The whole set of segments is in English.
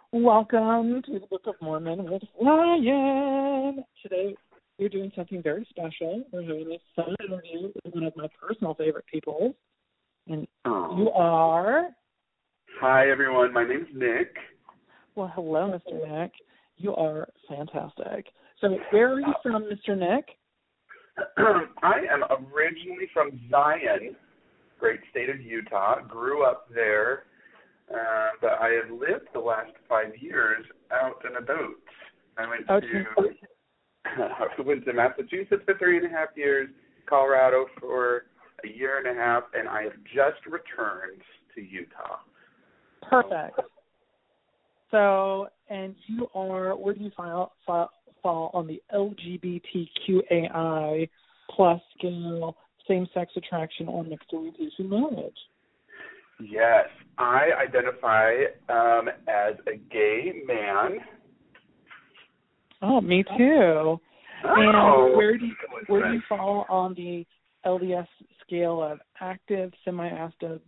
Welcome to the Book of Mormon with Ryan. Today we're doing something very special. We're having a fun interview with one of my personal favorite people. And you are? Hi, everyone. My name's Nick. Well, hello, Mr. Nick. You are fantastic. So where are you from, Mr. Nick? I am originally from Zion, great state of Utah. Grew up there. But I have lived the last 5 years out and about. I went to Massachusetts for 3.5 years, Colorado for 1.5 years, and I have just returned to Utah. Perfect. So, and you are, where do you fall on the LGBTQAI plus scale, same-sex attraction, or mixed orientation marriage? Yes, I identify as a gay man. Oh, me too. And where do you fall on the LDS scale of active, semi-active,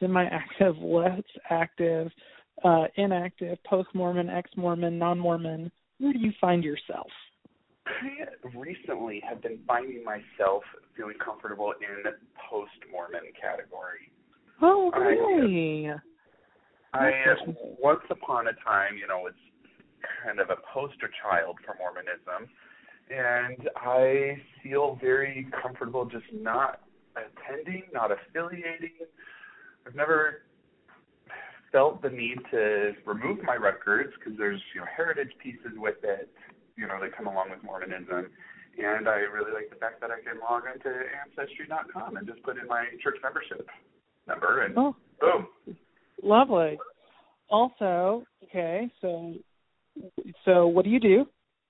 less active, inactive, post-Mormon, ex-Mormon, non-Mormon? Where do you find yourself? I recently have been finding myself feeling comfortable in the post-Mormon category. Oh, really? I once upon a time, was kind of a poster child for Mormonism, and I feel very comfortable just not attending, not affiliating. I've never felt the need to remove my records because there's, heritage pieces with it, that come along with Mormonism. And I really like the fact that I can log into Ancestry.com and just put in my church membership number, and boom. Lovely. Also, okay, so what do you do?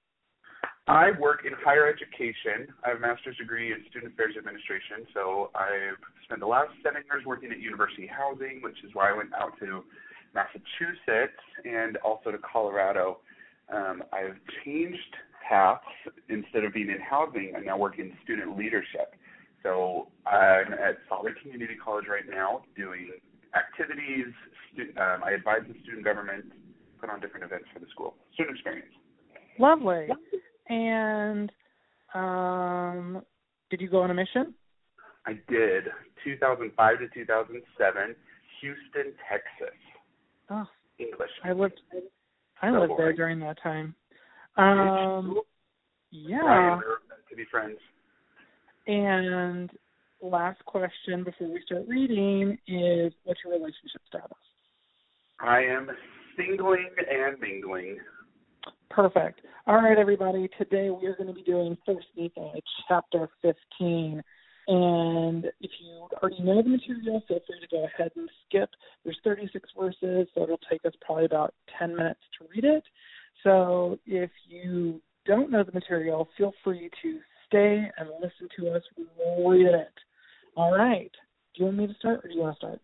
I work in higher education. I have a master's degree in student affairs administration, so I've spent the last 7 years working at University Housing, which is why I went out to Massachusetts and also to Colorado. I've changed paths. Instead of being in housing, I now work in student leadership. So I'm at Salt Lake Community College right now doing activities. I advise the student government, put on different events for the school. Student experience. Lovely. And did you go on a mission? I did. 2005 to 2007, Houston, Texas. Oh, English. I lived there during that time. Yeah. Ryan, we're meant to be friends. And last question before we start reading is, what's your relationship status? I am singling and mingling. Perfect. All right, everybody. Today we are going to be doing 1 Nephi, chapter 15. And if you already know the material, feel free to go ahead and skip. There's 36 verses, so it'll take us probably about 10 minutes to read it. So if you don't know the material, feel free to stay and listen to us read it. All right. Do you want me to start, or do you want to start?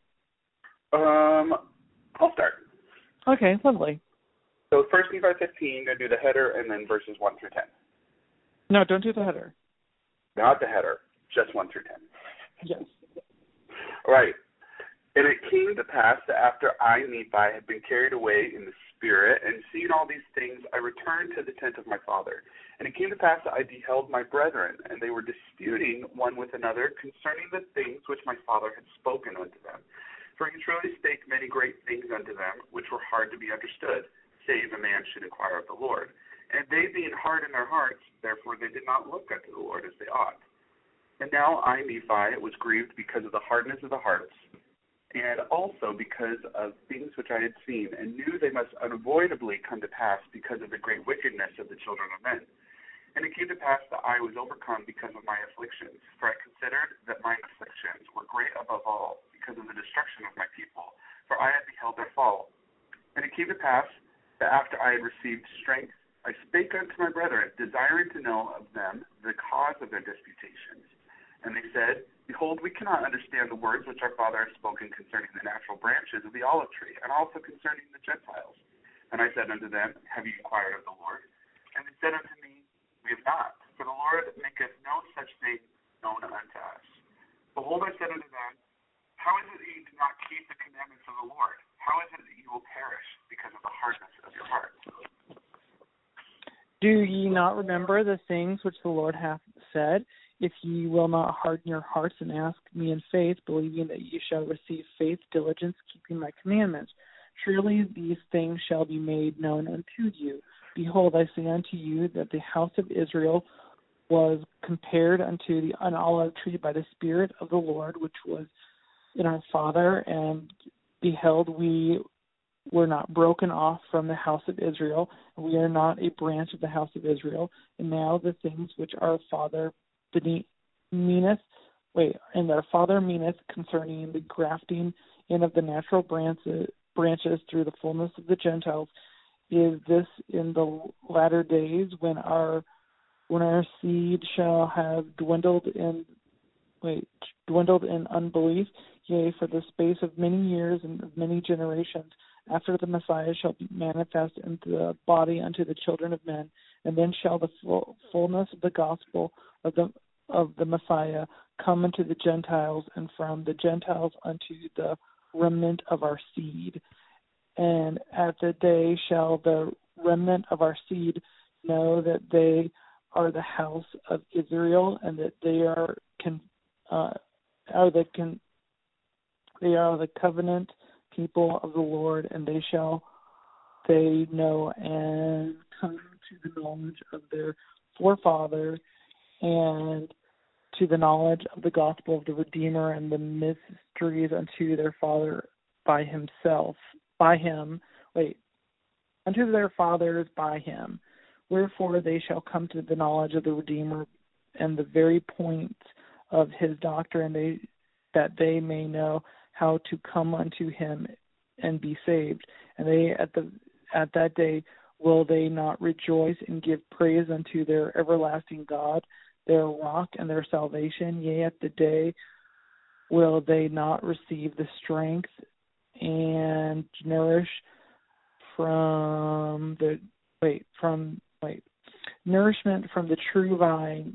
I'll start. Okay, lovely. So 1 Nephi 15, going to do the header and then verses 1 through 10. No, don't do the header. Not the header, just 1 through 10. Yes. All right. And it came to pass that after I, Nephi, had been carried away in the Spirit, and seeing all these things, I returned to the tent of my father. And it came to pass that I beheld my brethren, and they were disputing one with another concerning the things which my father had spoken unto them. For he truly spake many great things unto them, which were hard to be understood, save a man should inquire of the Lord. And they being hard in their hearts, therefore they did not look unto the Lord as they ought. And now I, Nephi, was grieved because of the hardness of the hearts, and also because of things which I had seen, and knew they must unavoidably come to pass because of the great wickedness of the children of men. And it came to pass that I was overcome because of my afflictions, for I considered that my afflictions were great above all, because of the destruction of my people, for I had beheld their fall. And it came to pass that after I had received strength, I spake unto my brethren, desiring to know of them the cause of their disputations. And they said, Behold, we cannot understand the words which our father has spoken concerning the natural branches of the olive tree, and also concerning the Gentiles. And I said unto them, Have ye inquired of the Lord? And they said unto me, We have not, for the Lord maketh no such thing known unto us. Behold, I said unto them, How is it that ye do not keep the commandments of the Lord? How how is it that you will perish because of the hardness of your hearts? Do ye not remember the things which the Lord hath said? If ye will not harden your hearts and ask me in faith, believing that ye shall receive faith, diligence, keeping my commandments. Surely these things shall be made known unto you. Behold, I say unto you that the house of Israel was compared unto an olive tree by the Spirit of the Lord, which was in our father, and beheld, we were not broken off from the house of Israel, and we are not a branch of the house of Israel. And now the things which our father meaneth concerning the grafting in of the natural branches through the fullness of the Gentiles, is this in the latter days when our seed shall have dwindled in unbelief, yea, for the space of many years and of many generations, after the Messiah shall be manifest in the body unto the children of men, and then shall the fullness of the gospel of the Messiah come unto the Gentiles, and from the Gentiles unto the remnant of our seed. And at the day shall the remnant of our seed know that they are the house of Israel, and that they are the covenant people of the Lord, and they know and come to the knowledge of their forefathers, and to the knowledge of the gospel of the Redeemer, and the mysteries unto their father unto their fathers by him. Wherefore they shall come to the knowledge of the Redeemer, and the very point of his doctrine, that they may know how to come unto him and be saved. And they at that day will they not rejoice and give praise unto their everlasting God, their rock and their salvation? Yea, at the day will they not receive the strength and nourishment from the true vine?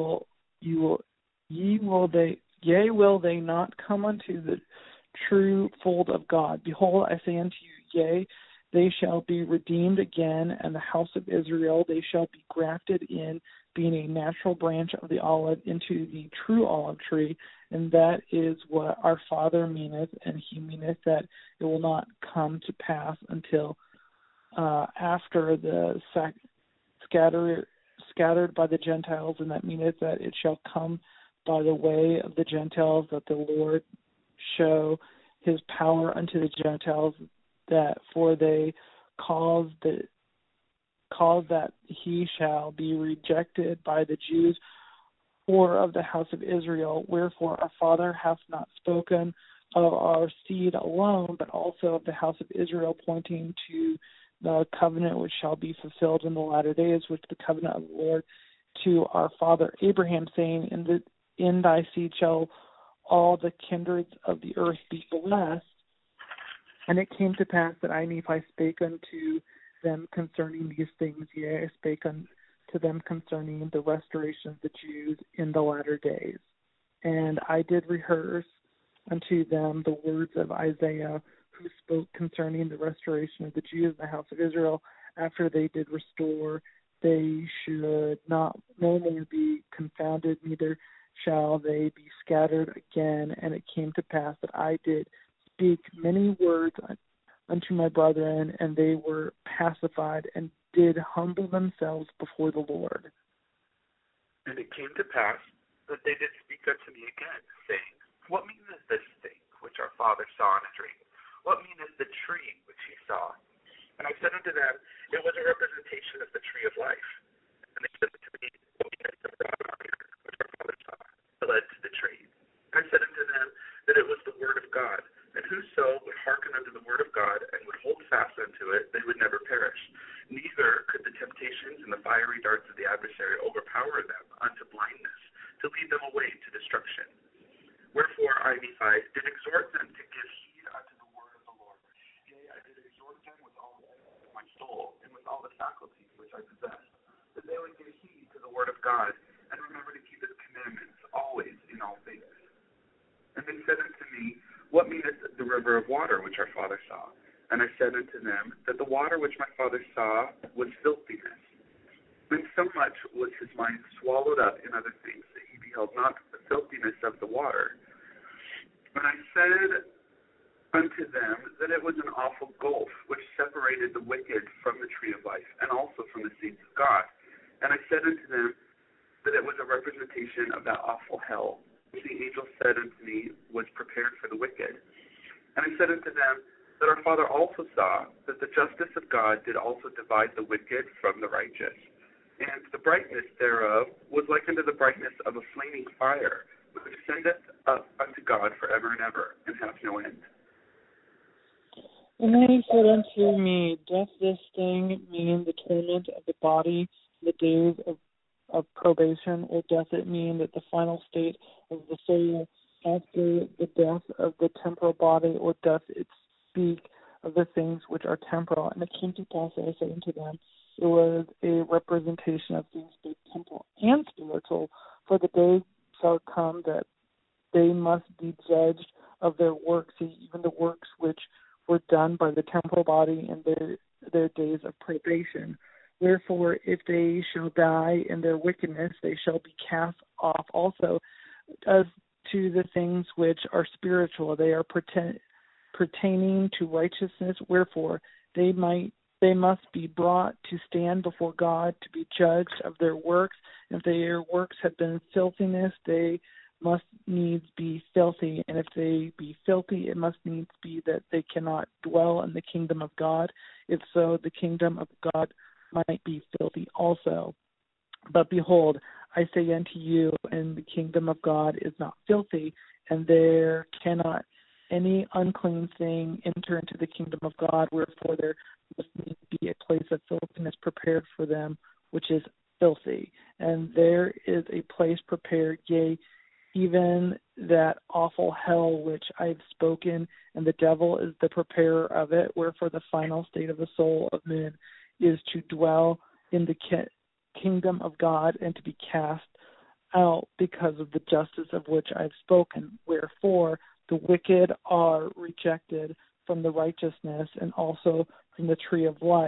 Will they not come unto the true fold of God? Behold, I say unto you, yea, they shall be redeemed again, and the house of Israel, they shall be grafted in, being a natural branch of the olive into the true olive tree. And that is what our Father meaneth, and he meaneth that it will not come to pass until after the scattered by the Gentiles, and that meaneth that it shall come by the way of the Gentiles, that the Lord show his power unto the Gentiles, that for they cause that he shall be rejected by the Jews, or of the house of Israel. Wherefore our Father hath not spoken of our seed alone, but also of the house of Israel, pointing to the covenant which shall be fulfilled in the latter days, which the covenant of the Lord to our father Abraham, saying, in thy seed shall all the kindreds of the earth be blessed. And it came to pass that I, Nephi, spake unto them concerning these things, yea, I spake unto them concerning the restoration of the Jews in the latter days. And I did rehearse unto them the words of Isaiah, who spoke concerning the restoration of the Jews in the house of Israel, after they did restore, they should no more be confounded, neither shall they be scattered again. And it came to pass that I did speak many words unto my brethren, and they were pacified, and did humble themselves before the Lord. And it came to pass that they did speak unto me again, saying, What meaneth this thing which our father saw in a dream? What meaneth the tree which he saw? And I said unto them, It was a representation of the tree of life. And they said unto me, What meaneth the rod of iron which our father saw? It led to the tree. And I said unto them that it was the word of God. And whoso would hearken unto the word of God, and would hold fast unto it, they would never perish. Neither could the temptations and the fiery darts of the adversary overpower them unto blindness, to lead them away to destruction. Wherefore I, Nephi, did exhort them to give heed unto the word of the Lord. Yea, I did exhort them with all my soul, and with all the faculties which I possess, that they would give heed to the word of God, and remember to keep his commandments always in all things. And they said unto me, What meaneth the river of water which our father saw? And I said unto them that the water which my father saw was filthiness. And so much was his mind swallowed up in other things that he beheld not the filthiness of the water. And I said unto them that it was an awful gulf which separated the wicked from the tree of life, and also from the saints of God. And I said unto them that it was a representation of that awful hell, which the angel said unto me was prepared for the wicked. And I said unto them that our Father also saw that the justice of God did also divide the wicked from the righteous. And the brightness thereof was like unto the brightness of a flaming fire, which ascendeth up unto God forever and ever, and hath no end. And then he said unto me, doth this thing mean the torment of the body, the days of probation, or doth it mean that the final state of the soul after the death of the temporal body, or doth it speak of the things which are temporal? And it came to pass that I said unto them, it was a representation of things both temporal and spiritual, for the day shall come that they must be judged of their works, even the works which were done by the temporal body in their days of probation. Wherefore, if they shall die in their wickedness, they shall be cast off also as to the things which are spiritual. They are pertaining to righteousness. Wherefore, they must be brought to stand before God to be judged of their works. If their works have been filthiness, they must needs be filthy, and if they be filthy, it must needs be that they cannot dwell in the kingdom of God. If so, the kingdom of God might be filthy also. But behold, I say unto you, and the kingdom of God is not filthy, and there cannot any unclean thing enter into the kingdom of God, wherefore there must needs be a place of filthiness prepared for them, which is filthy. And there is a place prepared, yea, even that awful hell which I have spoken, and the devil is the preparer of it, wherefore the final state of the soul of man is to dwell in the kingdom of God and to be cast out because of the justice of which I have spoken. Wherefore the wicked are rejected from the righteousness, and also from the tree of life.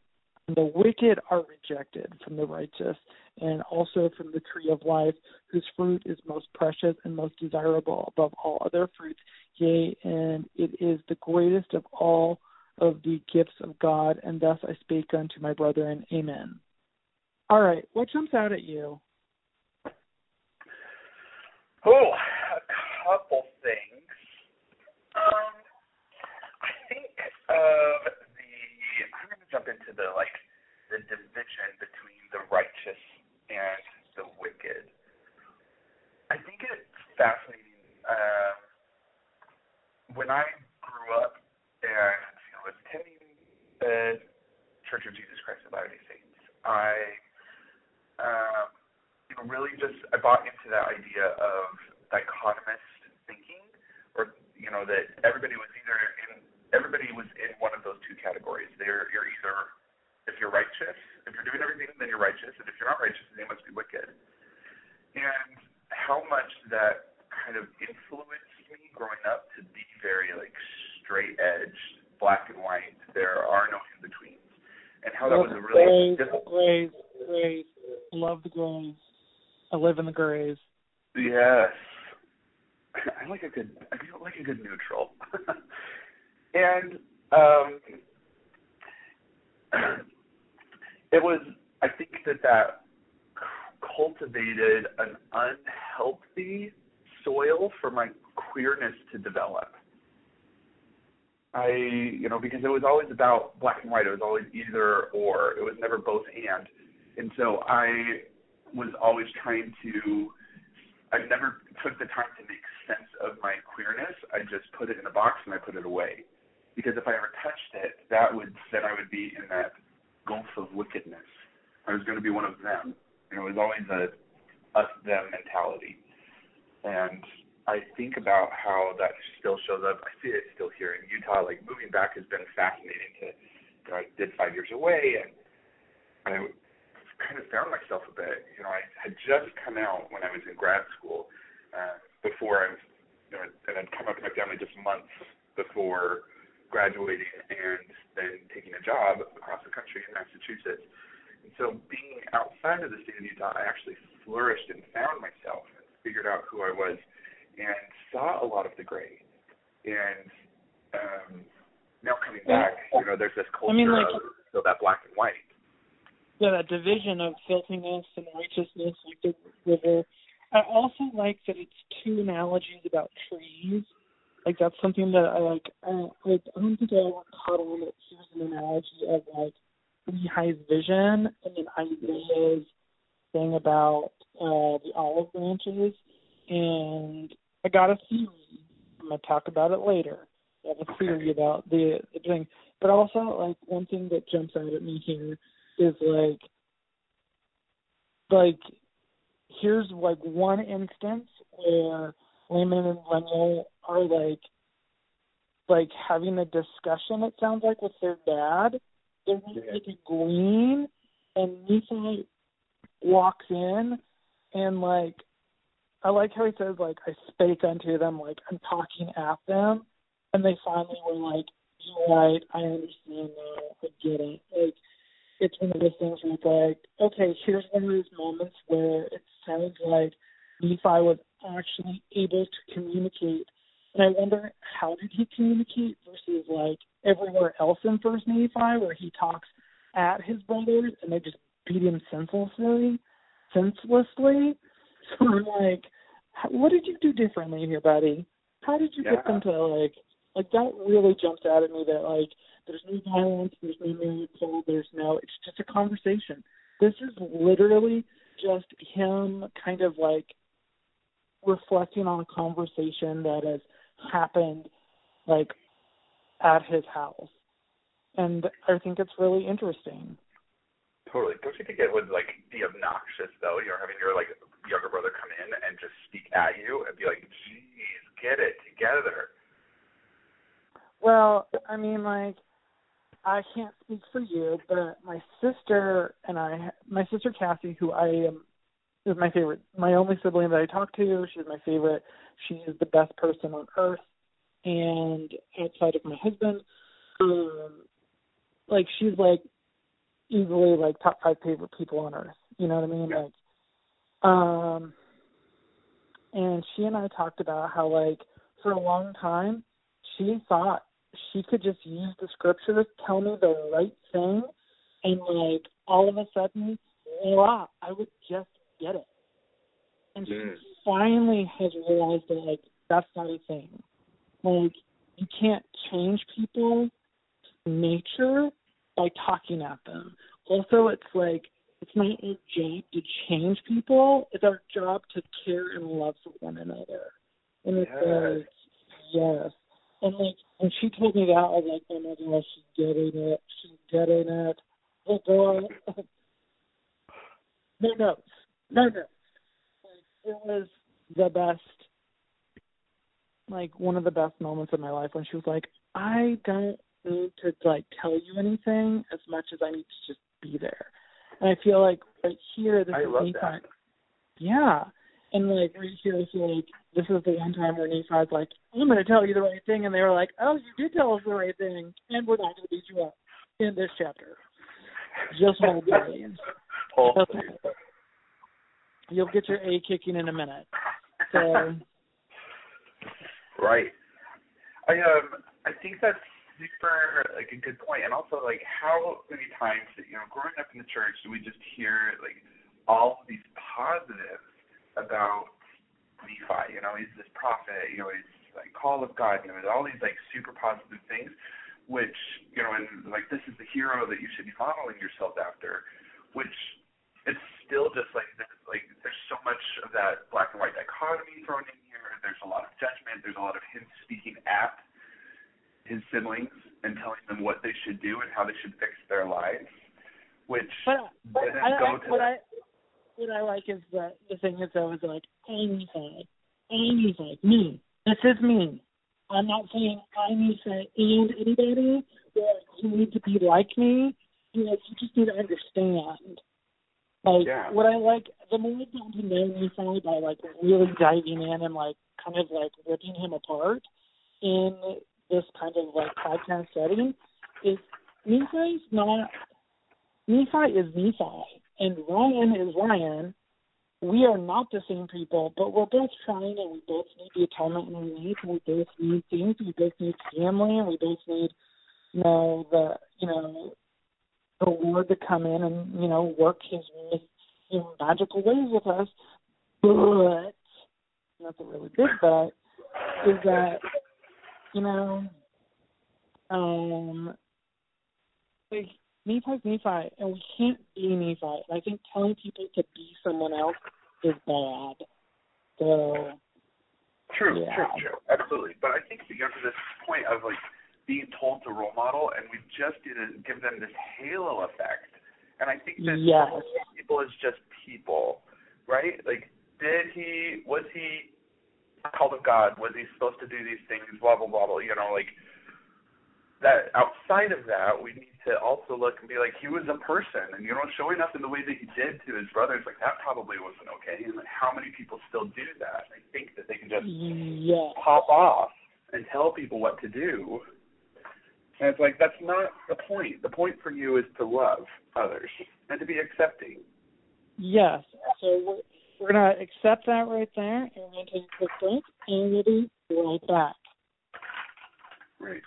The wicked are rejected from the righteous, and also from the tree of life, whose fruit is most precious and most desirable above all other fruits. Yea, and it is the greatest of all of the gifts of God, and thus I speak unto my brethren. Amen. All right, what jumps out at you? Oh, a couple things. I think I'm going to jump into the division between the righteous and the wicked. I think it's fascinating. When I grew up and was attending the Church of Jesus Christ of Latter-day Saints, I really I bought into that idea of dichotomous thinking, or that everybody was in one of those two categories. You're either, if you're righteous, if you're doing everything, then you're righteous, and if you're not righteous, then you must be wicked. And how much that kind of influenced me growing up to be very straight edge, black and white. There are no in betweens, and how that was a really grays. Love the grays. I live in the grays. Yes. I like a good neutral. And it was, I think that cultivated an unhealthy soil for my queerness to develop. Because it was always about black and white. It was always either or. It was never both and. And so I was always I never took the time to make sense of my queerness. I just put it in a box and I put it away. Because if I ever touched it, then I would be in that gulf of wickedness. I was going to be one of them. And it was always a us-them mentality. And I think about how that still shows up. I see it still here in Utah. Moving back has been fascinating I did 5 years away, and I kind of found myself a bit. I had just come out when I was in grad school, before I was, and I'd come up to my family just months before graduating and then taking a job across the country in Massachusetts. And so being outside of the state of Utah, I actually flourished and found myself and figured out who I was and saw a lot of the gray. And now coming back, there's this culture of that black and white. Yeah, that division of filthiness and righteousness, like the river. I also like that it's two analogies about trees. Like, that's something that I like. I don't think I ever caught on that here's an analogy of, like, Lehi's vision and then Isaiah's thing about the olive branches. And I got a theory. I'm going to talk about it later. I have a theory about the thing. But also, like, one thing that jumps out at me here is, like, here's, like, one instance where Laman and Lemuel are, like having a discussion, it sounds like, with their dad. They're like a glean, and Nephi walks in, and, like, I like how he says, like, I spake unto them, like, I'm talking at them, and they finally were like, you're right, I understand now, I get it. Like, it's one of those things where it's like, okay, here's one of those moments where it sounds like Nephi was actually able to communicate. And I wonder, how did he communicate versus, like, everywhere else in First Nephi where he talks at his brothers and they just beat him senselessly? So I'm like, what did you do differently here, buddy? How did you get them to, like that really jumps out at me that, like, there's no violence, there's no miracle, it's just a conversation. This is literally just him kind of, like, reflecting on a conversation that has happened, like, at his house. And I think it's really interesting. Totally. Don't you think it would, like, be obnoxious, though, having your, like, younger brother come in and just speak at you and be like, geez, get it together? Well, I mean, like, I can't speak for you, but my sister Cassie, who is my favorite, my only sibling that I talk to, she's my favorite. She is the best person on earth, and outside of my husband, like, she's, like, easily, like, top 5 favorite people on earth. You know what I mean? Yeah. Like, and she and I talked about how, like, for a long time, she thought she could just use the scriptures, tell me the right thing, and, like, all of a sudden, voila, I would just get it. And she finally has realized that, like, that's not a thing. Like, you can't change people's nature by talking at them. Also, it's like, it's not our job to change people. It's our job to care and love for one another. And it's like, yes. And, like, when she told me that, I was like, oh, my gosh, she's getting it. She's getting it. Oh, girl. No notes. Like, it was the best, like, one of the best moments of my life when she was like, I don't need to, like, tell you anything as much as I need to just be there. And I feel like right here, this I is love Nephi. that. Yeah. And, like, right here, I feel like this is the one time where Nephi's like, I'm going to tell you the right thing. And they were like, oh, you did tell us the right thing. And we're not going to beat you up in this chapter. Just hold your A's. You'll get your A kicking in a minute. So. Right. I think that's super, like, a good point. And also, like, how many times, growing up in the church, do we just hear, like, all of these positives about Nephi? He's this prophet, he's, like, call of God, all these, like, super positive things, which, and, like, this is the hero that you should be modeling yourself after, which it's still just, like, there's so much of that black and white dichotomy thrown in here. There's a lot of judgment. There's a lot of him speaking at his siblings and telling them what they should do and how they should fix their lives, which what I like is that the thing is always like, anything, me. This is me. I'm not saying I need to and anybody, but you need to be like me. You just need to understand. Like, what I like, the more I've gotten to know Nephi by, like, really diving in and, like, kind of, like, ripping him apart in this kind of like podcast setting is Nephi is Nephi, and Ryan is Ryan. We are not the same people, but we're both trying, and we both need the atonement in our life. We both need things. We both need family, and we both need, the Lord to come in and, work His magical ways with us. But that's a really big but. Is that like Nephi's Nephi, and we can't be Nephi. And I think telling people to be someone else is bad. So True, absolutely. But I think we got to this point of like being told to role model, and we just didn't give them this halo effect. And I think that people is just people, right? Like, was he called of God? Was he supposed to do these things? Blah blah blah blah. Like that. Outside of that, we need to also look and be like, he was a person, and showing up in the way that he did to his brothers, like that probably wasn't okay. And like, how many people still do that? I think that they can just pop off and tell people what to do. And it's like, that's not the point. The point for you is to love others and to be accepting. Yes. So we're going to accept that right there, and we're going to take a quick break, and we'll be right back. Right.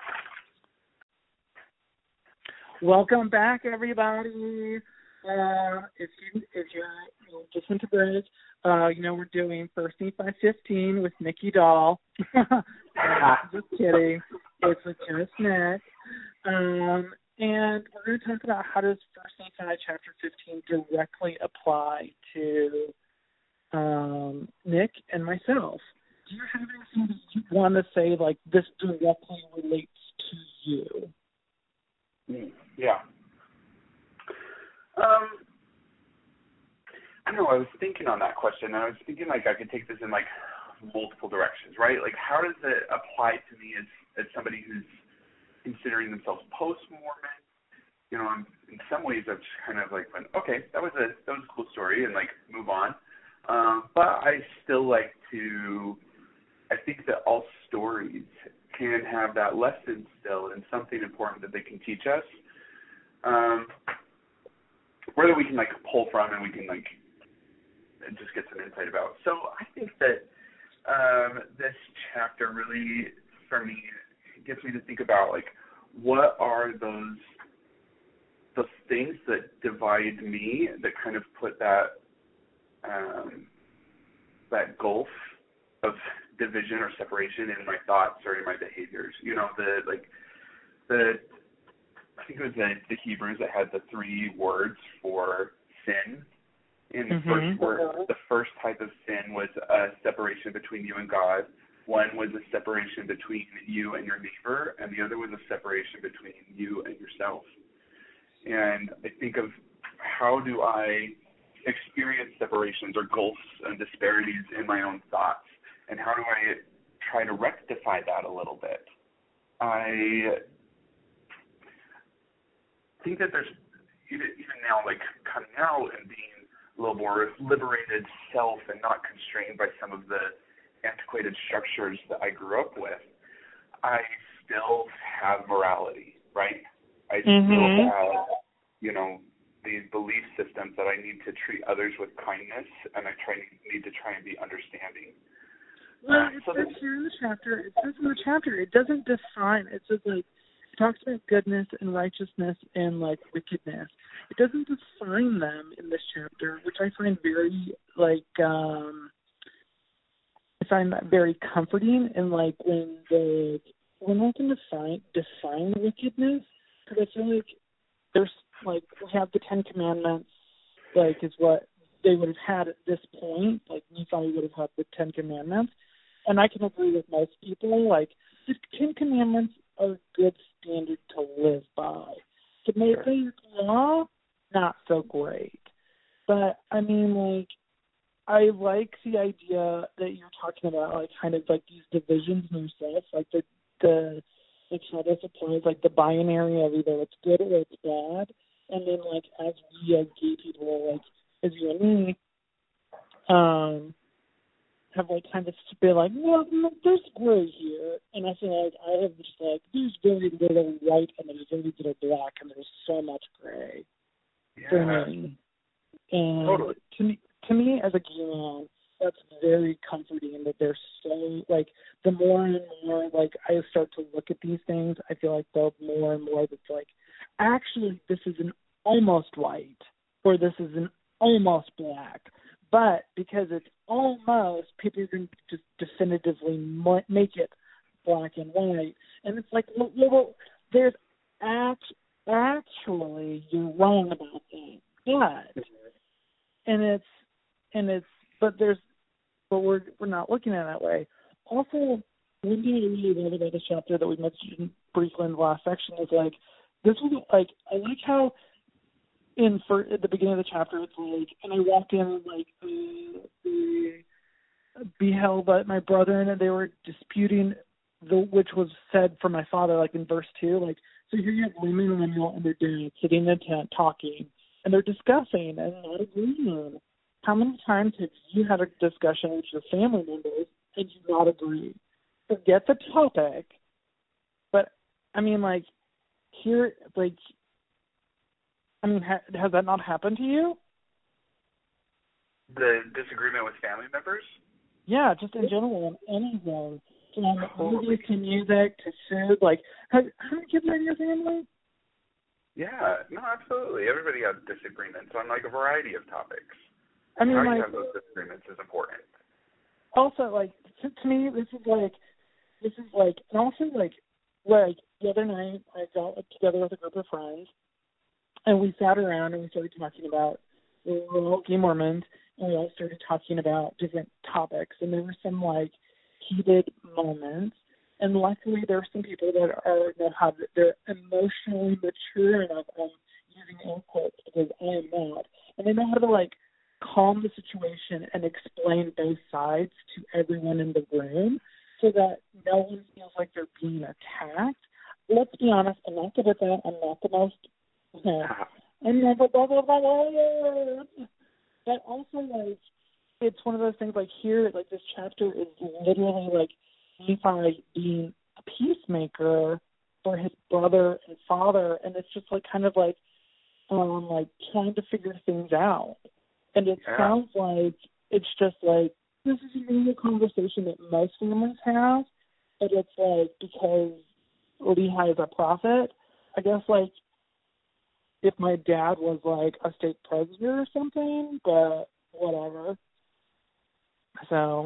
Welcome back, everybody. If you're listening to this, we're doing First Nephi 15 with Nikki Doll. Just kidding. It's with Joe Smith. And we're going to talk about how does First Nephi chapter 15 directly apply to Nick and myself. Do you have anything that you want to say, like this directly relates to you? Yeah. I don't know, I was thinking on that question, and I was thinking like I could take this in like multiple directions, right? Like how does it apply to me as somebody who's considering themselves post-Mormon? In some ways I've just kind of like went, okay, that was a cool story, and like move on. But I still I think that all stories can have that lesson still and something important that they can teach us, where that we can like pull from and we can like just get some insight about. So I think that this chapter really, for me, gets me to think about like what are those things that divide me, that kind of put that gulf of division or separation in my thoughts or in my behaviors. I think it was the Hebrews that had the 3 words for sin. In the first word, the first type of sin was a separation between you and God. One was a separation between you and your neighbor, and the other was a separation between you and yourself. And I think of how do I experience separations or gulfs and disparities in my own thoughts, and how do I try to rectify that a little bit? I think that there's, even now, like coming out and being a little more liberated self and not constrained by some of the antiquated structures that I grew up with, I still have morality, right? I still have, these belief systems that I need to treat others with kindness, and I need to try and be understanding. Well, it says here in the chapter, it doesn't define, it says like, it talks about goodness and righteousness and like wickedness. It doesn't define them in this chapter, which I find very very comforting. And like when we're not going to define wickedness, because I feel like there's like we have the 10 Commandments, like is what they would have had at this point. Like Nephi would have had the 10 Commandments, and I can agree with most people. Like the 10 Commandments are a good standard to live by. To make it law, not so great. But I mean, like, I like the idea that you're talking about, like, kind of like these divisions in yourself, like the like how this applies, like the binary of either it's good or it's bad. And then, like, as we as gay people, like, as you and me, have like kind of been like, well, there's gray here, and I feel like I have just like there's very little white and there's very little black and there's so much gray for me. And totally. to me as a gay man, that's very comforting that they're so like the more and more like I start to look at these things, I feel like the more and more that's like actually this is an almost white or this is an almost black. But because it's almost, people are going to just definitively make it black and white. And it's like, well there's actually, you're wrong about that. But we're not looking at it that way. Also, one thing I really love about this chapter that we mentioned briefly in the last section is like, this was like, I like how at the beginning of the chapter, it's like, and I walked in and like, beheld my brother and they were disputing which was said for my father, like in verse 2, like, so here you have Laman and Lemuel and their dad sitting in the tent talking, and they're discussing and not agreeing. How many times have you had a discussion with your family members and you not agree? Forget the topic, but I mean, like, here, like, I mean, has that not happened to you? The disagreement with family members? Yeah, just in general, in anything. From movies to music to food. Like, how many kids are in your family? Yeah, no, absolutely. Everybody has disagreements on, like, a variety of topics. I mean, how like, you have those disagreements is important. Also, like, to me, this is like, and also, like, the other night, I got together with a group of friends, and we sat around and we started talking about, we were all gay Mormons, and we all started talking about different topics, and there were some, like, heated moments, and luckily there are some people they're emotionally mature enough, using air quotes because I am not, and they know how to like calm the situation and explain both sides to everyone in the room so that no one feels like they're being attacked. Let's be honest, I'm not good at that. I'm not the most I'm never blah blah blah blah. But also like it's one of those things like here, like this chapter is literally like Nephi being a peacemaker for his brother and father, and it's just like kind of like trying to figure things out. And it sounds like it's just like this is a normal conversation that most families have, but it's like because Lehi is a prophet, I guess like if my dad was like a state president or something, but whatever. So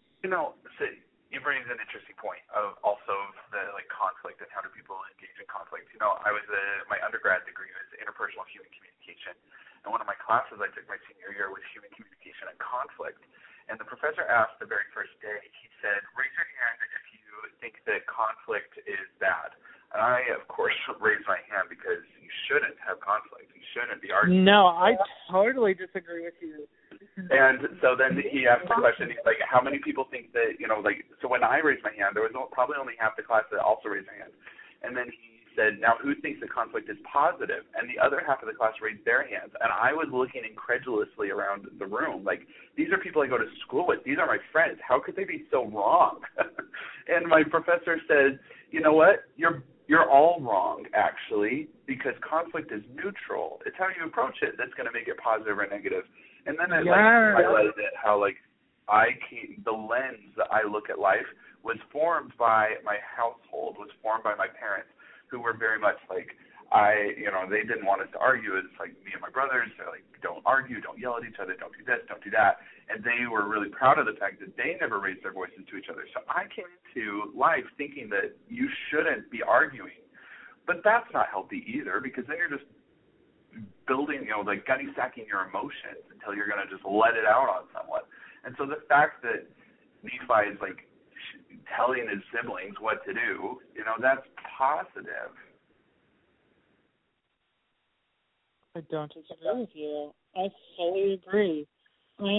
you bring an interesting point of also the like conflict and how do people engage in conflict. I was my undergrad degree was interpersonal human communication, and one of my classes I took my senior year was human communication and conflict. And the professor asked the very first day, he said, raise your hand if you think that conflict is bad. And I, of course, raised my hand because you shouldn't have conflict. You shouldn't be arguing. No, I totally disagree with you. And so then he asked the question, he's like, how many people think that, so when I raised my hand, there was probably only half the class that also raised their hand. And then he said, now who thinks that conflict is positive? And the other half of the class raised their hands. And I was looking incredulously around the room, like, these are people I go to school with. These are my friends. How could they be so wrong? And my professor said, you know what? You're all wrong, actually, because conflict is neutral. It's how you approach it that's going to make it positive or negative. And then it highlighted it how the lens that I look at life was formed by my household, was formed by my parents, who were very much like they didn't want us to argue. It's like me and my brothers. They're like, don't argue, don't yell at each other, don't do this, don't do that. And they were really proud of the fact that they never raised their voices to each other. So I came into life thinking that you shouldn't be arguing, but that's not healthy either because then you're just building, gunny sacking your emotions until you're going to just let it out on someone. And so the fact that Nephi is like telling his siblings what to do, that's positive. I don't disagree with you. I fully agree. I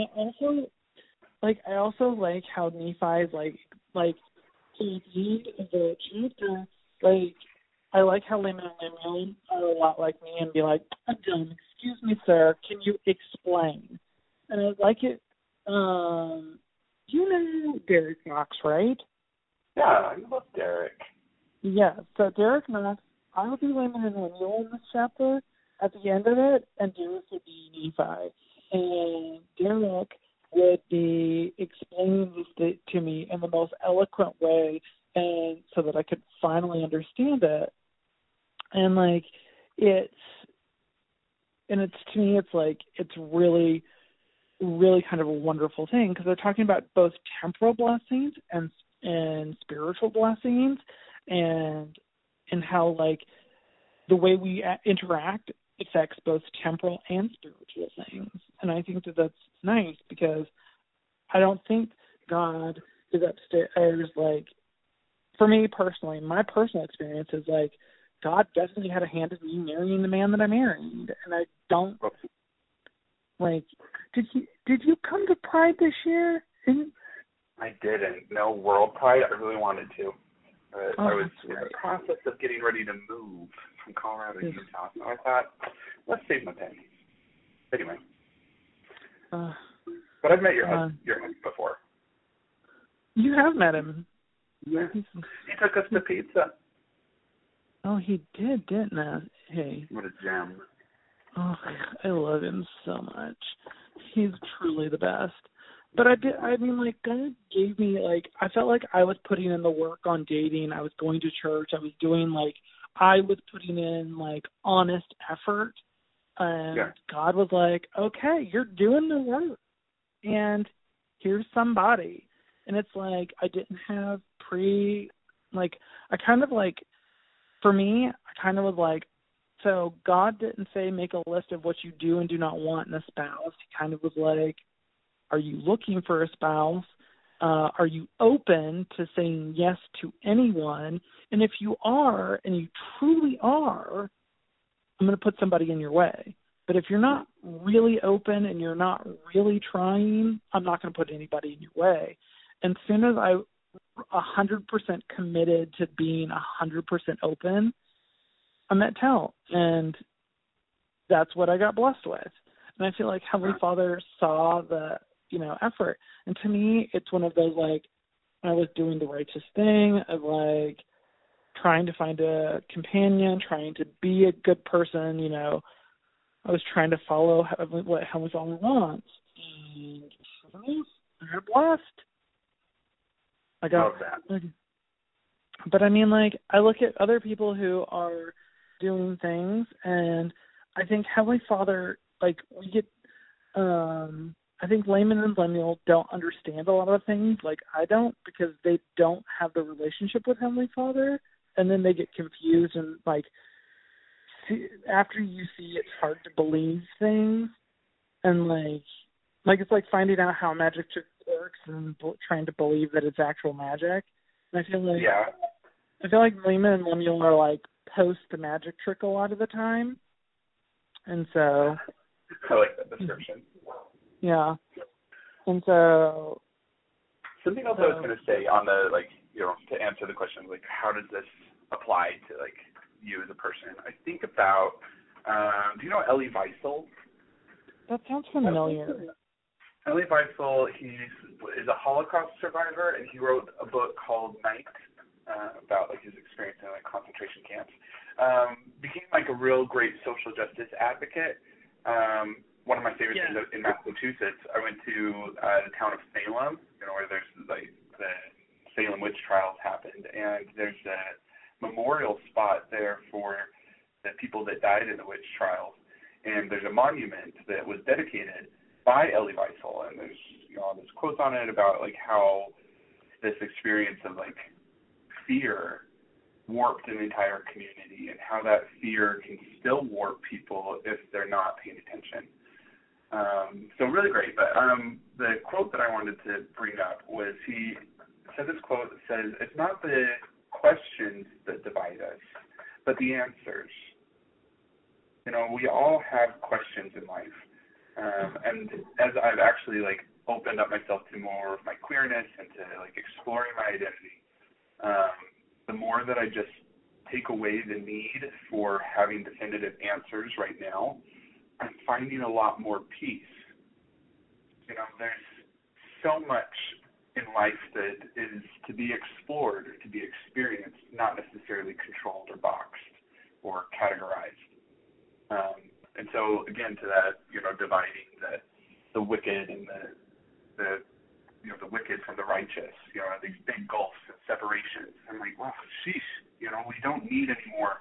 also like how Nephi is like to the end of the chapter, like I like how Laman and Lemuel are a lot like me and be like, I'm done. Excuse me, sir. Can you explain? And I like it You know Derek Knox, right? Yeah, I love Derek. Yeah, so Derek Knox, I would be Layman and Lemuel in this chapter at the end of it, and Derek would be Nephi. And Derek would be explaining this to me in the most eloquent way, and so that I could finally understand it. And like it's to me, it's like it's really, really kind of a wonderful thing because they're talking about both temporal blessings and spiritual blessings, and how like the way we interact affects both temporal and spiritual things. And I think that that's nice because I don't think God is upstairs. Like, for me personally, my personal experience is like, God definitely had a hand in me marrying the man that I married. And I don't, like, did you come to Pride this year? I didn't. No, World Pride, I really wanted to. I was in the process of getting ready to move from Colorado to Utah, so I thought, let's save my pennies. Anyway. But I've met your husband before. You have met him. Yeah. He took us to pizza. Oh, he did, didn't he? Hey. What a gem. Oh, I love him so much. He's truly the best. But I mean, like, God gave me, like, I felt like I was putting in the work on dating. I was going to church. I was putting in, like, honest effort. And God was like, okay, you're doing the work. And here's somebody. And it's like, I didn't have for me, I kind of was like, so God didn't say make a list of what you do and do not want in a spouse. He kind of was like, are you looking for a spouse? Are you open to saying yes to anyone? And if you are, and you truly are, I'm going to put somebody in your way. But if you're not really open and you're not really trying, I'm not going to put anybody in your way. And as soon as I 100% committed to being 100% open, I met Tal, and that's what I got blessed with. And I feel like Heavenly Father saw the, effort. And to me, it's one of those, like, I was doing the righteous thing of, like, trying to find a companion, trying to be a good person, I was trying to follow what Heavenly Father wants. And I got blessed. I got that. But I mean, like, I look at other people who are doing things, and I think Heavenly Father, like, we get, I think Layman and Lemuel don't understand a lot of things like I don't, because they don't have the relationship with Heavenly Father, and then they get confused, and, like, after you see, it's hard to believe things, and, like it's like finding out how magic trick works and trying to believe that it's actual magic. And I feel like Layman and Lemuel are, like, post the magic trick a lot of the time, and so I like that description. Yeah. And so something else I was going to say on the, like, to answer the question, like, how does this apply to, like, you as a person? I think about, do you know Elie Wiesel? That sounds familiar. Elie Wiesel, he is a Holocaust survivor, and he wrote a book called Night about, like, his experience in, like, concentration camps. Became, like, a real great social justice advocate. One of my favorite things in Massachusetts, I went to the town of Salem, where there's, like, the Salem witch trials happened, and there's a memorial spot there for the people that died in the witch trials, and there's a monument that was dedicated by Elie Wiesel, and there's, all this quotes on it about, like, how this experience of, like, fear warped an entire community, and how that fear can still warp people if they're not paying attention. So really great. But the quote that I wanted to bring up was, he said this quote that says, it's not the questions that divide us, but the answers. We all have questions in life. And as I've actually, like, opened up myself to more of my queerness and to, like, exploring my identity, the more that I just take away the need for having definitive answers right now, I'm finding a lot more peace. There's so much in life that is to be explored or to be experienced, not necessarily controlled or boxed or categorized. And so again, to that, dividing the wicked and the the wicked from the righteous, these big gulfs and separations. I'm like, wow, sheesh, we don't need any more.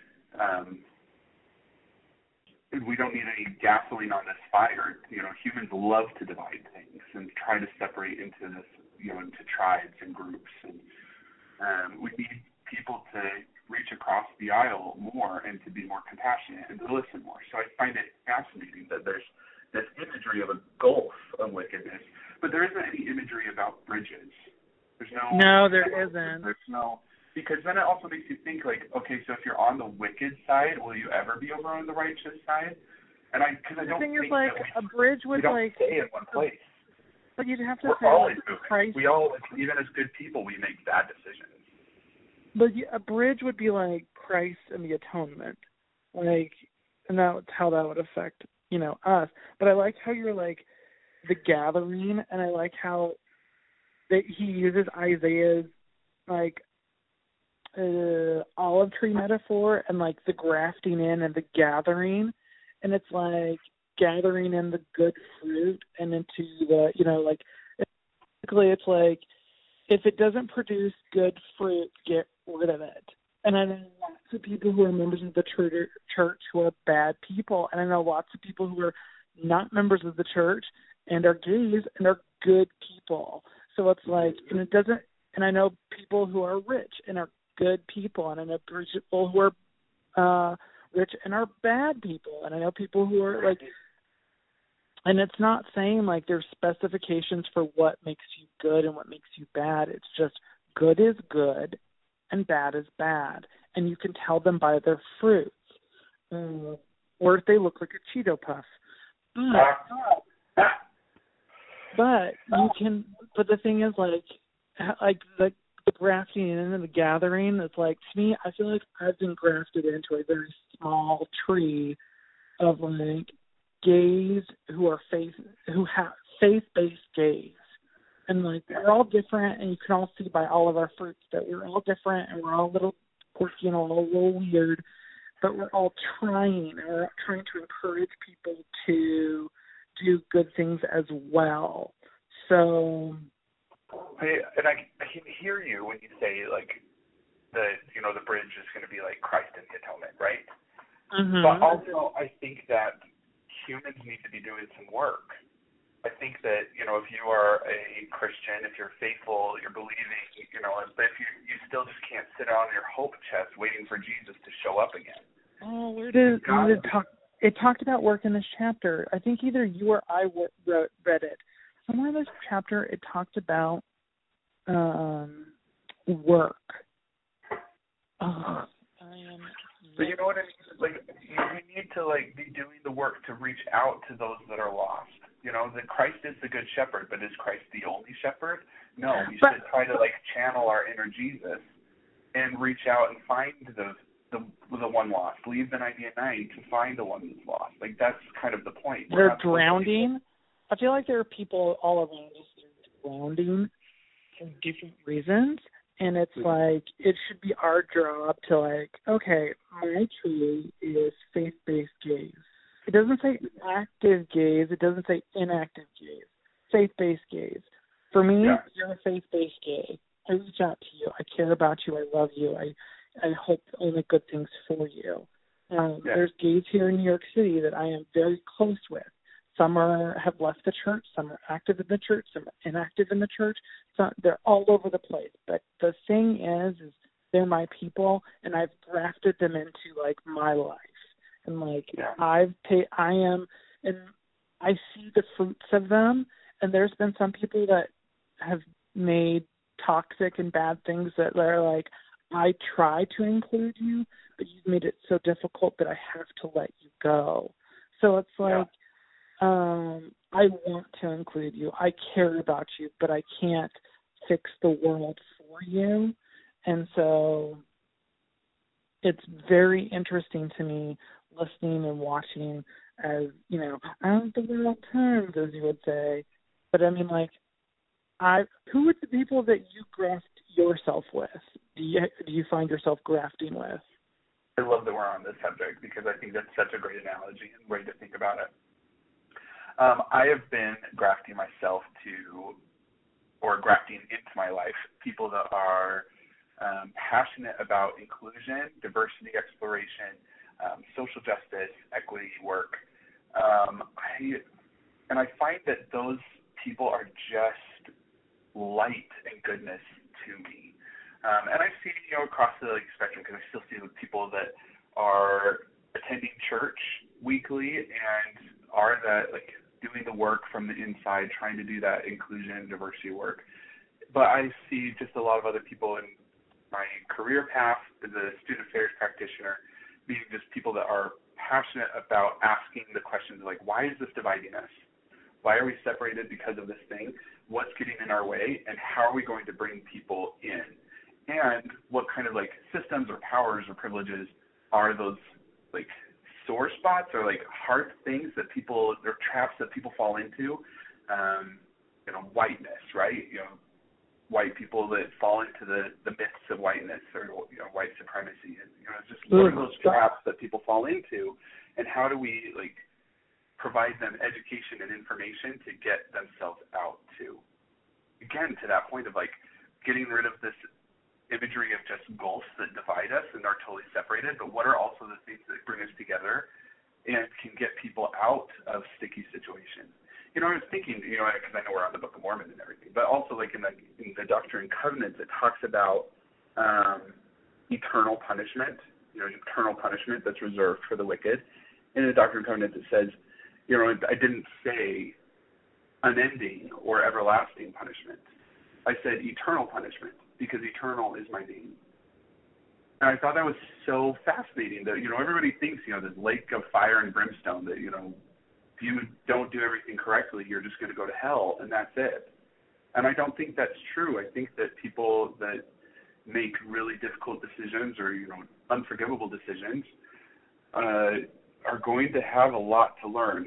We don't need any gasoline on this fire. Humans love to divide things and try to separate into this, into tribes and groups. And we need people to reach across the aisle more and to be more compassionate and to listen more. So I find it fascinating that there's this imagery of a gulf of wickedness, but there isn't any imagery about bridges. There's no. No, there isn't. There's no. Because then it also makes you think, like, okay, so if you're on the wicked side, will you ever be over on the righteous side? And because I don't think is, like, that a bridge would, we don't like, stay in one place. But you'd have to We're say, always like, moving. Christ. We all, even as good people, we make bad decisions. But a bridge would be like Christ and the atonement, like, and that's how that would affect, us. But I like how you're like the gathering, and I like how that he uses Isaiah's like olive tree metaphor and like the grafting in and the gathering, and it's like gathering in the good fruit and into the like basically it's like if it doesn't produce good fruit, get rid of it. And I know lots of people who are members of the church who are bad people, and I know lots of people who are not members of the church and are gays and are good people. So it's like, and it doesn't, and I know people who are rich and are good people, and I know people who are rich and are bad people, and I know people who are like, and it's not saying like there's specifications for what makes you good and what makes you bad. It's just good is good and bad is bad, and you can tell them by their fruits, or if they look like a Cheeto Puff. But you can. But the thing is, like the grafting in and the gathering. It's like, to me, I feel like I've been grafted into a very small tree of like gays who are faith-based gays. And, like, we're all different, and you can all see by all of our fruits that we're all different, and we're all a little quirky and a little weird, but we're all trying, and we're trying to encourage people to do good things as well. So... I can hear you when you say, like, the bridge is going to be like Christ and the atonement, right? Mm-hmm. But also, I think that humans need to be doing some work. I think that, if you are a Christian, if you're faithful, you're believing, but if you still just can't sit on your hope chest waiting for Jesus to show up again. Oh, where did it talk? It talked about work in this chapter. I think either you or I read it. Somewhere in this chapter, it talked about work. Oh, but you know what I mean? Like, we need to be doing the work to reach out to those that are lost. That Christ is the good shepherd, but is Christ the only shepherd? No, we should try to channel our inner Jesus and reach out and find the one lost. Leave the 99 to find the one that's lost. Like, that's kind of the point. They're drowning. I feel like there are people all around us that are drowning for different reasons. And it's like, it should be our job to okay, my tree is faith-based gays. It doesn't say active gays. It doesn't say inactive gays. Faith-based gays. For me, You're a faith-based gay. I reach out to you. I care about you. I love you. I hope only good things for you. There's gays here in New York City that I am very close with. Some have left the church. Some are active in the church. Some are inactive in the church. They're all over the place. But the thing is they're my people, and I've grafted them into my life. And I am, and I see the fruits of them. And there's been some people that have made toxic and bad things that are I try to include you, but you've made it so difficult that I have to let you go. So it's I want to include you. I care about you, but I can't fix the world for you. And so it's very interesting to me listening and watching as, as the world turns, as you would say. But I mean, Who are the people that you graft yourself with? Do you find yourself grafting with? I love that we're on this subject because I think that's such a great analogy and way to think about it. I have been grafting myself or grafting into my life, people that are passionate about inclusion, diversity exploration, social justice, equity work. I find that those people are just light and goodness to me. And I see, across the spectrum, because I still see people that are attending church weekly and are doing the work from the inside, trying to do that inclusion and diversity work. But I see just a lot of other people in my career path as a student affairs practitioner being just people that are passionate about asking the questions like, why is this dividing us? Why are we separated because of this thing? What's getting in our way? And how are we going to bring people in? And what kind of systems or powers or privileges are those sore spots or hard things that people, or traps that people fall into? Whiteness, right? White people that fall into the myths of whiteness or white supremacy. And it's just what are those traps that people fall into, and how do we provide them education and information to get themselves out to? Again, to that point of getting rid of this imagery of just gulfs that divide us and are totally separated, but what are also the things that bring us together and can get people out of sticky situations? I was thinking, because I know we're on the Book of Mormon and everything, but also in the Doctrine and Covenants, it talks about eternal punishment, eternal punishment that's reserved for the wicked. In the Doctrine and Covenants, it says, I didn't say unending or everlasting punishment. I said eternal punishment, because eternal is my name. And I thought that was so fascinating that, everybody thinks, this lake of fire and brimstone that, if you don't do everything correctly, you're just going to go to hell, and that's it. And I don't think that's true. I think that people that make really difficult decisions or, unforgivable decisions are going to have a lot to learn.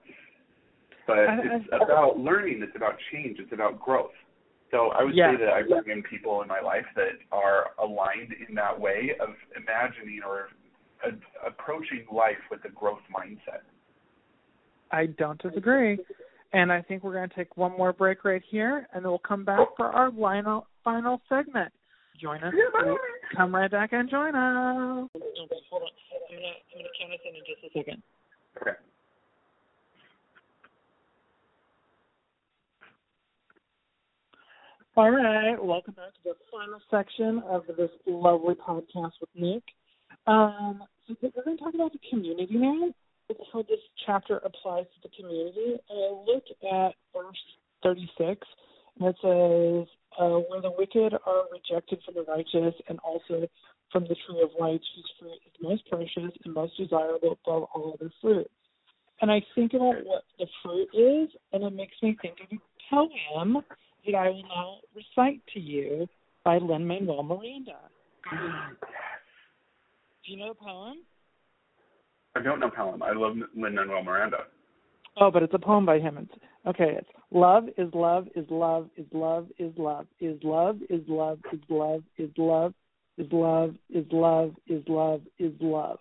But it's about learning. It's about change. It's about growth. So I would say that I bring in people in my life that are aligned in that way of imagining or approaching life with a growth mindset. I don't disagree. And I think we're going to take one more break right here, and then we'll come back for our final segment. Join us. Come right back and join us. Okay, hold on. I'm going to count us in just a second. Okay. All right, welcome back to the final section of this lovely podcast with Nick. So we're going to talk about the community now, how this chapter applies to the community. And I look at verse 36, and it says, where the wicked are rejected from the righteous, and also from the tree of life, whose fruit is most precious and most desirable above all other fruit. And I think about what the fruit is, and it makes me think of a poem that I will now recite to you by Lin-Manuel Miranda. Do you know the poem? I don't know poem. I love Lin-Manuel Miranda. Oh, but it's a poem by him. It's love is love is love is love is love is love is love is love is love is love is love is love is love.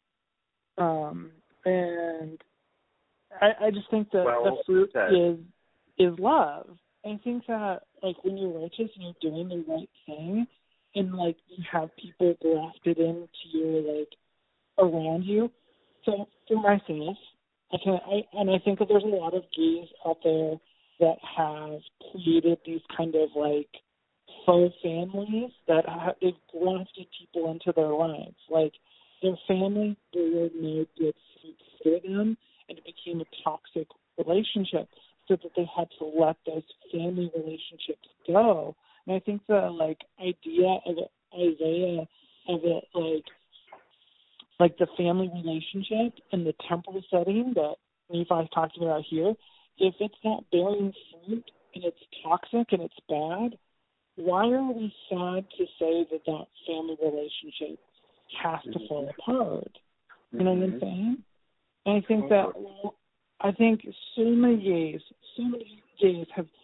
And I just think that the fruit is love. I think that when you're righteous and you're doing the right thing, and you have people grafted into your around you. So for myself, I think that there's a lot of gays out there that have created these kind of faux families that they've grafted people into their lives. Their family bore no good fruit for them, and it became a toxic relationship, so that they had to let those family relationships go. And I think the idea of Isaiah of it the family relationship and the temple setting that Nephi's talking about here, if it's not bearing fruit and it's toxic and it's bad, why are we sad to say that family relationship has to fall apart? You know what I'm saying? And I think that so many gays have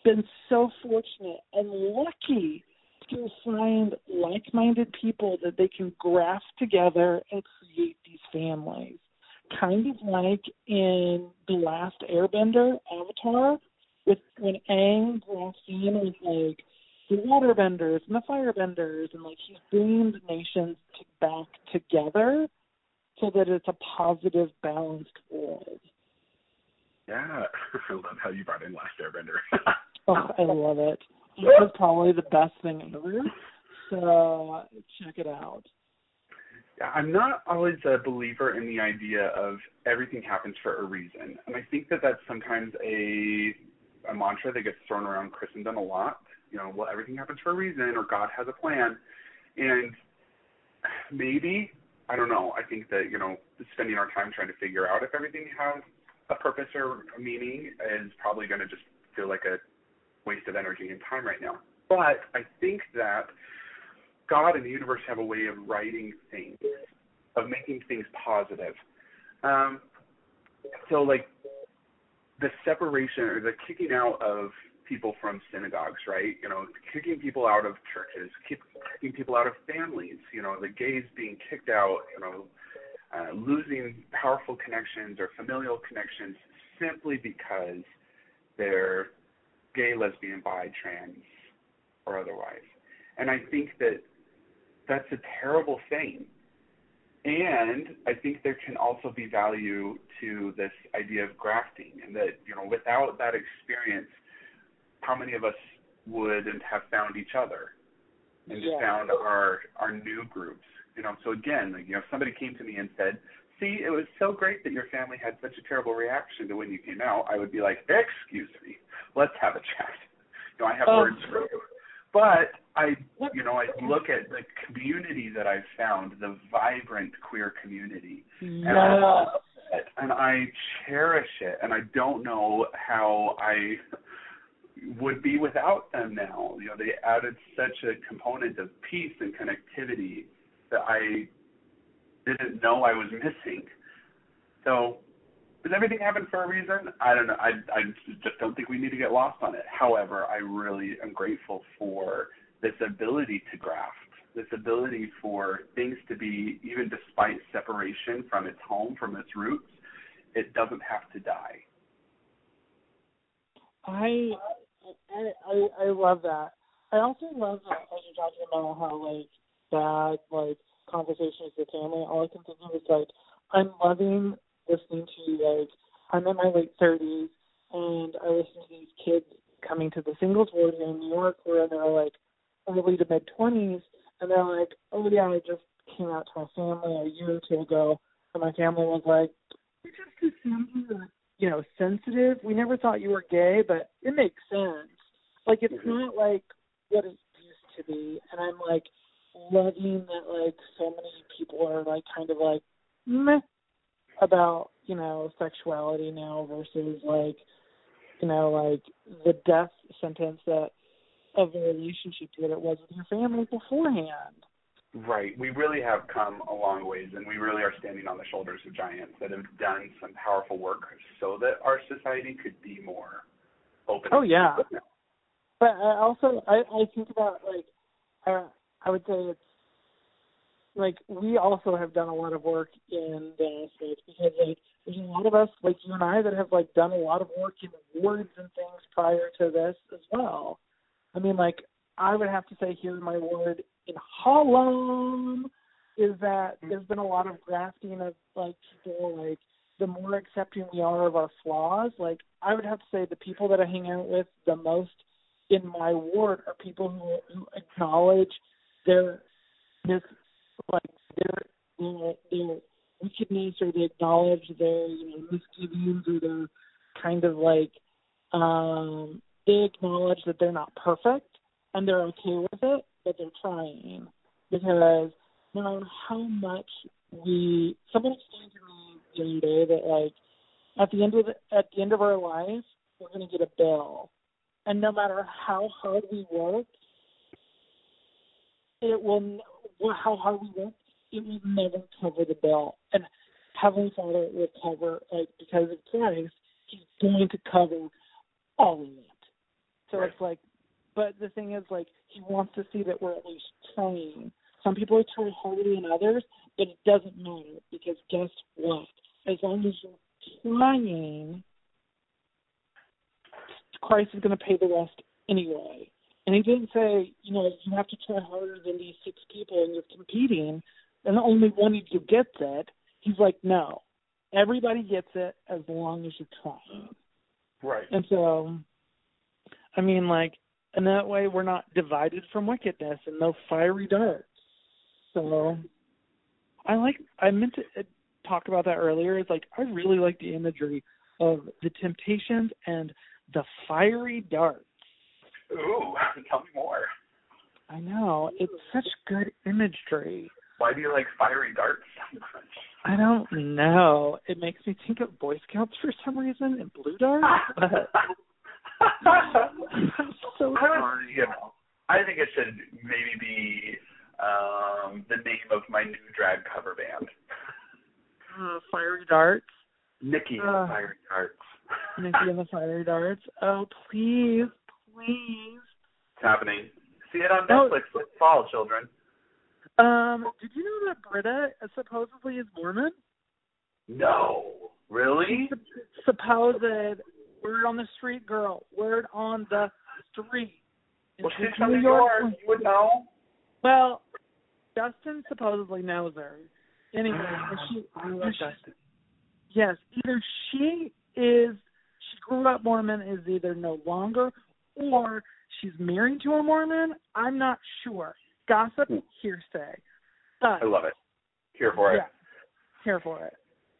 been so fortunate and lucky to find like-minded people that they can graft together and create these families. Kind of like in The Last Airbender, Avatar, with when Aang grafts in with like the waterbenders and the firebenders, and like he's bringing the nations back together so that it's a positive, balanced world. Yeah, I love how you brought in Last Airbender. Oh, I love it. It's probably the best thing ever. So check it out. Yeah, I'm not always a believer in the idea of everything happens for a reason. And I think that that's sometimes a mantra that gets thrown around Christendom a lot. You know, well, everything happens for a reason, or God has a plan. And maybe, I don't know, I think that, you know, spending our time trying to figure out if everything has a purpose or a meaning is probably going to just feel like a waste of energy and time right now. But I think that God and the universe have a way of writing things, of making things positive. So, like, the separation or the kicking out of people from synagogues, right? You know, kicking people out of churches, kicking people out of families, you know, the gays being kicked out, you know, losing powerful connections or familial connections simply because they're gay, lesbian, bi, trans, or otherwise. And I think that that's a terrible thing. And I think there can also be value to this idea of grafting, and that, you know, without that experience, how many of us wouldn't have found each other and just found our new groups? You know, so again, like, you know, if somebody came to me and said, see, it was so great that your family had such a terrible reaction to when you came out, I would be like, excuse me, let's have a chat. You know, I have words for you. But I look at the community that I've found, the vibrant queer community, and I love it, and I cherish it, and I don't know how I would be without them now. You know, they added such a component of peace and connectivity that I didn't know I was missing. So, does everything happen for a reason? I don't know. I just don't think we need to get lost on it. However, I really am grateful for this ability to graft, this ability for things to be, even despite separation from its home, from its roots, it doesn't have to die. I love that. I also love that as you're talking about how, like, bad, like, conversations with family, all I can think of is, like, I'm loving listening to, like, I'm in my late 30s, and I listen to these kids coming to the singles ward here in New York where they're, like, early to mid-20s, and they're like, oh, yeah, I just came out to my family a year or two ago, and my family was like, we just assumed you were, you know, sensitive. We never thought you were gay, but it makes sense. Like, it's not like what it used to be, and I'm, like, loving that, like, so many people are, like, kind of, like, meh about, you know, sexuality now versus, like, you know, like, the death sentence that of the relationship that it was with your family beforehand. Right. We really have come a long ways, and we really are standing on the shoulders of giants that have done some powerful work so that our society could be more open. Oh, yeah. But I also, I think about, like, I would say it's, like, we also have done a lot of work in the States because, like, there's a lot of us, like you and I, that have, like, done a lot of work in wards and things prior to this as well. I mean, like, I would have to say here in my ward in Harlem is that there's been a lot of grafting of, like, people, like, the more accepting we are of our flaws. Like, I would have to say the people that I hang out with the most in my ward are people who acknowledge their wickedness, or they acknowledge their, you know, misgivings, or their kind of, like, they acknowledge that they're not perfect and they're okay with it, but they're trying. Because no matter how much someone explained to me the other day that, like, at the end of our life, we're going to get a bill, and no matter how hard we work, it will never cover the bill. And Heavenly Father will cover, like, because of Christ, He's going to cover all of it. So Right. it's like, but the thing is, like, he wants to see that we're at least trying. Some people are trying harder than others, but it doesn't matter because guess what? As long as you're trying, Christ is going to pay the rest anyway. And he didn't say, you know, you have to try harder than these 6 people and you're competing, and only one of you gets it. He's like, no, everybody gets it as long as you're trying. Right. And so, I mean, like, and that way we're not divided from wickedness and no fiery darts. So I meant to talk about that earlier. It's like, I really like the imagery of the temptations and the fiery darts. Ooh, tell me more. I know. It's such good imagery. Why do you like fiery darts so much? I don't know. It makes me think of Boy Scouts for some reason and blue darts. But I'm so sorry. You know, I think it should maybe be the name of my new drag cover band. Fiery darts. Nikki and the Fiery Darts. Nikki and the Fiery Darts. Oh, please, please. It's happening. See it on Netflix this fall, children. Did you know that Britta supposedly is Mormon? No. Really? Supposed. Word on the street, girl. Word on the street. Well, she's from New York. You would know. Well, Dustin supposedly knows her. Anyway, I love Dustin. Yes, either she grew up Mormon, is either no longer, or she's married to a Mormon. I'm not sure. Gossip, hearsay. But, I love it. Here for it. Yeah, here for it.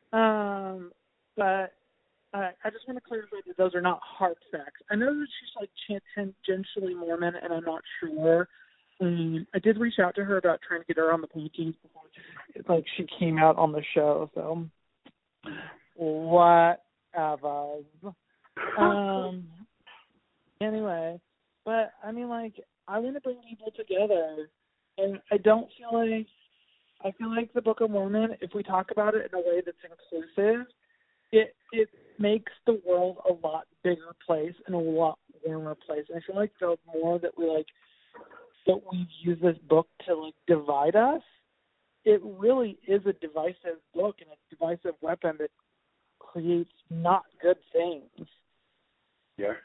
But I just want to clarify that those are not hard facts. I know that she's like tangentially Mormon, and I'm not sure. I did reach out to her about trying to get her on the podcast before. It's like she came out on the show, so whatever. Anyway, but I mean, like, I want to bring people together, and I feel like the Book of Mormon, if we talk about it in a way that's inclusive, it makes the world a lot bigger place and a lot warmer place. And I feel like the more that we use this book to like divide us, it really is a divisive book and a divisive weapon that creates not good things. Yeah.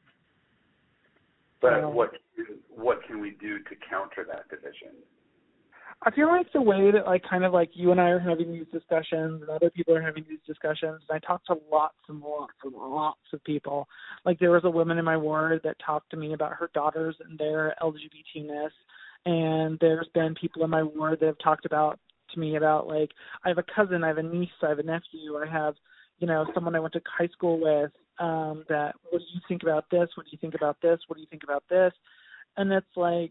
But what can we do to counter that division? I feel like the way that like kind of like you and I are having these discussions and other people are having these discussions, and I talk to lots and lots of people. Like there was a woman in my ward that talked to me about her daughters and their LGBTness, and there's been people in my ward that have talked to me about like I have a cousin, I have a niece, I have a nephew, I have, you know, someone I went to high school with, that what do you think about this? What do you think about this? What do you think about this? And it's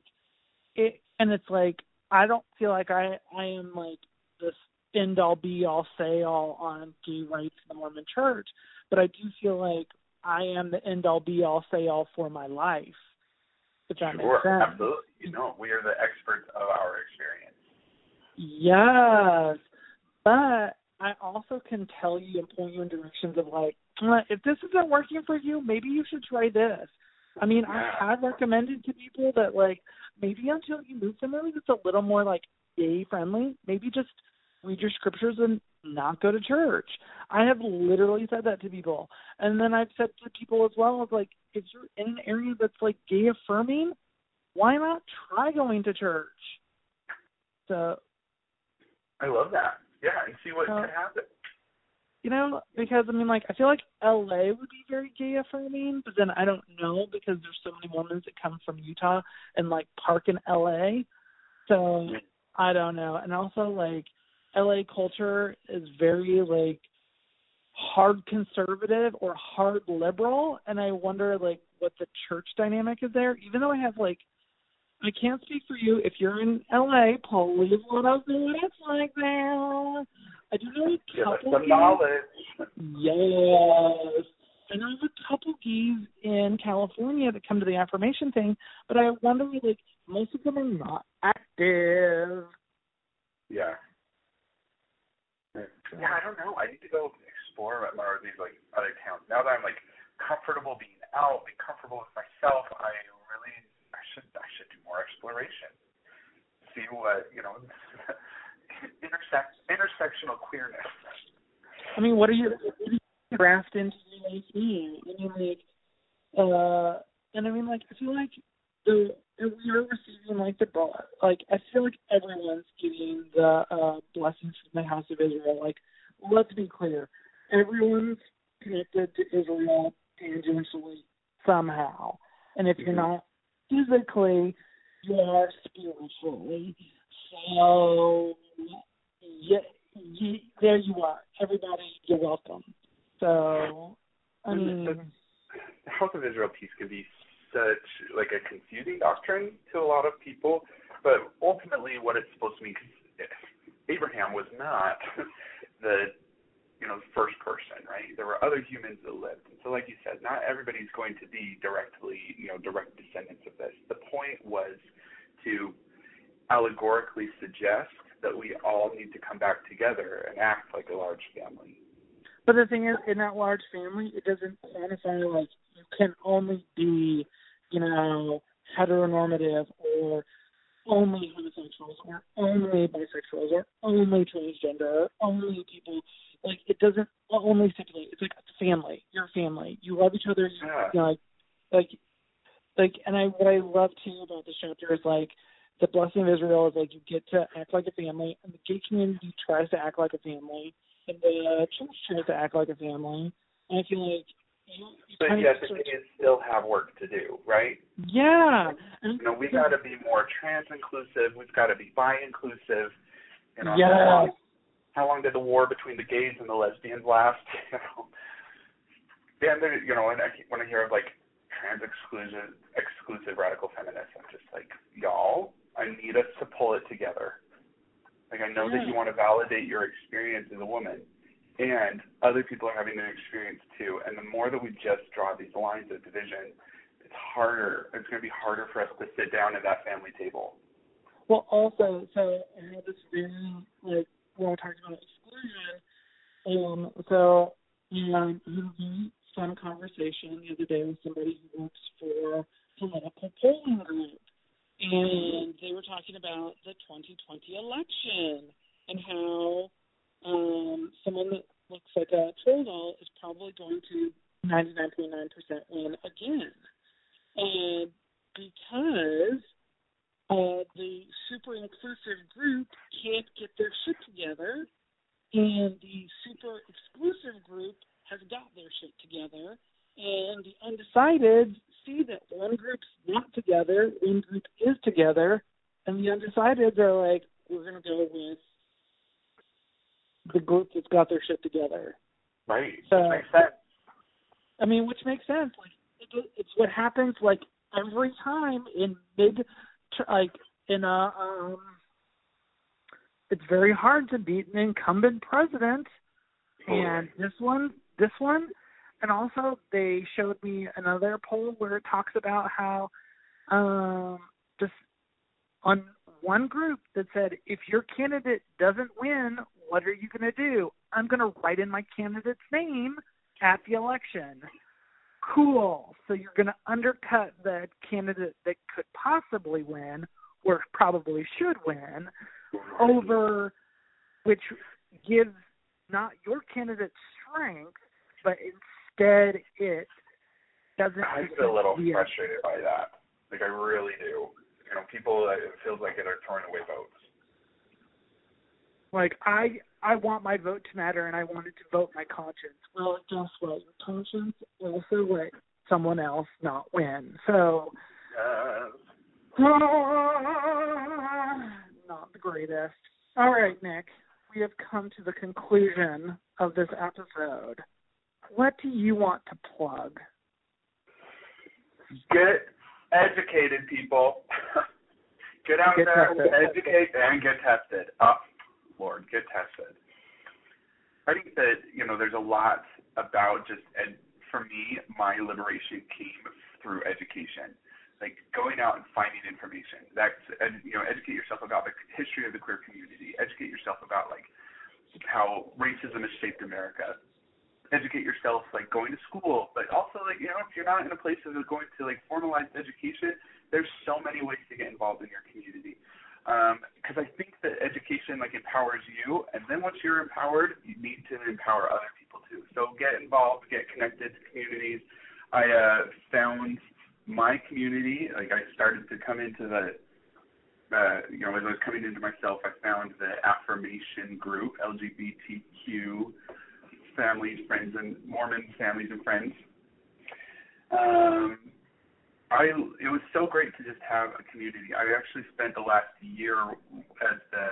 like I don't feel like I am like this end all be all say all on gay rights in the Mormon Church, but I do feel like I am the end all be all say all for my life. If that makes sense. Absolutely. You know, we are the experts of our experience. Yes, but I also can tell you and point you in directions of like, if this isn't working for you, maybe you should try this. I mean, yeah. I have recommended to people that like maybe until you move somewhere that's a little more like gay friendly, maybe just read your scriptures and not go to church. I have literally said that to people. And then I've said to people as well, of like, if you're in an area that's like gay affirming, why not try going to church? So I love that. Yeah, and see what can happen. You know, because I mean, like, I feel like LA would be very gay affirming, but then I don't know because there's so many Mormons that come from Utah and like park in LA. So I don't know. And also like LA culture is very like hard conservative or hard liberal, and I wonder like what the church dynamic is there. Even though I have like, I can't speak for you. If you're in LA, please let us know what it's like there. I do know a couple some knowledge. Yes. I know a couple gays in California that come to the affirmation thing, but I wonder, like, most of them are not active. Yeah. Yeah, I don't know. I need to go explore more of these, like, other towns. Now that I'm, like, comfortable being out, be comfortable with myself, I should do more exploration. See what, intersectional queerness. I mean, what do you graft into your life now? I feel like we are receiving I feel like everyone's getting the blessings from the House of Israel. Like, let's be clear, everyone's connected to Israel tangentially somehow, and if you're not physically, you are spiritually. So, there you are. Everybody, you're welcome. So, I mean, the House of Israel piece can be such like a confusing doctrine to a lot of people, but ultimately what it's supposed to mean, because Abraham was not the first person, right? There were other humans that lived. And so like you said, not everybody's going to be direct descendants of this. The point was to allegorically suggest that we all need to come back together and act like a large family. But the thing is, in that large family, it doesn't quantify like you can only be, heteronormative or only homosexuals or only bisexuals or only transgender or only people. Like, it doesn't only stipulate. It's like a family. You're a family. You love each other. Yeah. What I love too about this chapter is like the blessing of Israel is like you get to act like a family, and the gay community tries to act like a family, and the church tries to act like a family. And I feel like but yes, the thing is, still have work to do, right? Yeah. We got to be more trans inclusive. We've got to be bi inclusive. Yeah. How long did the war between the gays and the lesbians last? And when I hear of like trans exclusive radical feminists, I'm just like, y'all, I need us to pull it together. Like, I know that you want to validate your experience as a woman, and other people are having an experience too. And the more that we just draw these lines of division, it's harder. It's going to be harder for us to sit down at that family table. Well, also, so I had this very, when we're talking about exclusion, I had a very fun conversation the other day with somebody who works for a political polling group. And they were talking about the 2020 election and how someone that looks like a troll doll is probably going to 99.9% win again. And because the super inclusive group can't get their shit together, and the super exclusive group has got their shit together, and the undecided see that one group's not together, one group is together, and the undecideds are like, we're going to go with the group that's got their shit together. Right. So, which makes sense. I mean, which makes sense. Like, it's what happens like every time it's very hard to beat an incumbent president, and this one, and also they showed me another poll where it talks about how just on one group that said, if your candidate doesn't win, what are you going to do? I'm going to write in my candidate's name at the election. Cool. So you're going to undercut the candidate that could possibly win or probably should win over, which gives not your candidate strength, but instead it doesn't. I get a little frustrated by that. Like, I really do. People, it feels like it are throwing away votes. Like, I want my vote to matter, and I wanted to vote my conscience. Well, guess what? Your conscience also let someone else not win. So, not the greatest. All right, Nick, we have come to the conclusion of this episode. What do you want to plug? Get educated, people. Get out there, educate, and get tested. Oh, Lord, get tested. I think that, there's a lot about just, for me, my liberation came through education. Like, going out and finding information. That's, educate yourself about the history of the queer community. Educate yourself about, like, how racism has shaped America. educate yourself, like going to school, but also, like, you know, if you're not in a place of going to, like, formalized education, there's so many ways to get involved in your community. Because I think that education, like, empowers you, and then once you're empowered, you need to empower other people too. So get involved, get connected to communities. I found my community, like, I started to come into the, you know, as I was coming into myself, I found the affirmation group, LGBTQ families, friends, and Mormon families and friends. It was so great to just have a community. I actually spent the last year as the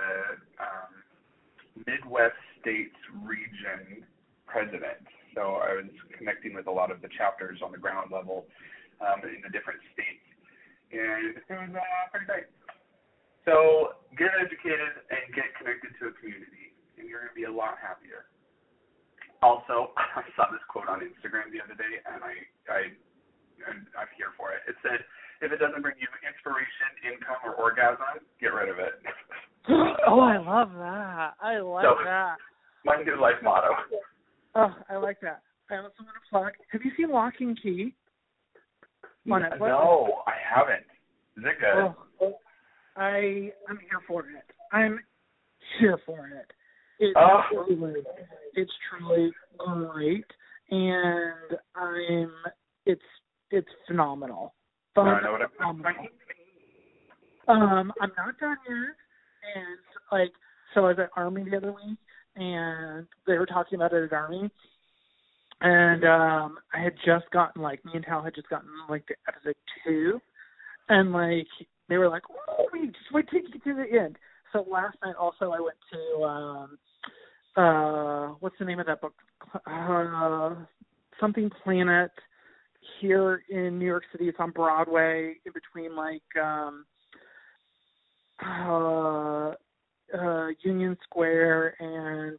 Midwest States Region president. So I was connecting with a lot of the chapters on the ground level in the different states. And it was pretty great. So get educated and get connected to a community, and you're going to be a lot happier. Also, I saw this quote on Instagram the other day, and I'm here for it. It said, if it doesn't bring you inspiration, income, or orgasm, get rid of it. Oh, I love that. I like that. My new life motto. Oh, I like that. I also want to plug. Have you seen Lock and Key on Netflix? No, I haven't. Is it good? Oh, I'm here for it. I'm here for it. It's truly great, and it's phenomenal. I know what I'm talking. I'm not done yet, and like, so I was at Army the other week, and they were talking about it at Army, and I had just gotten, like, me and Tal had just gotten, like, to episode 2, and, like, they were like, oh, wait till you get to the end. So last night also I went to, what's the name of that book? Something Planet here in New York City. It's on Broadway in between, like, Union Square and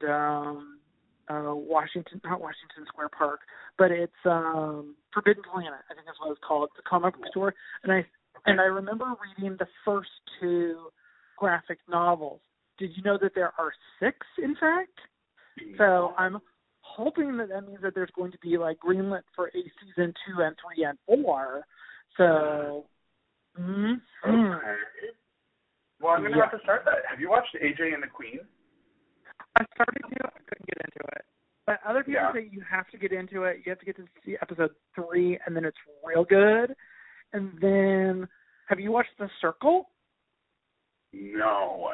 not Washington Square Park, but it's Forbidden Planet, I think that's what it's called. It's a comic book store. And I remember reading the first 2 graphic novels. Did you know that there are 6, in fact? So I'm hoping that means that there's going to be, like, greenlit for a season 2 and 3 and 4. So, Okay. Well, I'm going to have to start that. Have you watched AJ and the Queen? I started to. I couldn't get into it. But other people say you have to get into it. You have to get to see episode 3, and then it's real good. And then, have you watched The Circle? No.